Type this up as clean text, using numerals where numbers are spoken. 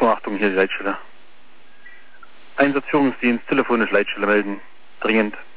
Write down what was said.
Achtung, hier die Leitstelle. Einsatzführungsdienst, telefonisch Leitstelle melden. Dringend.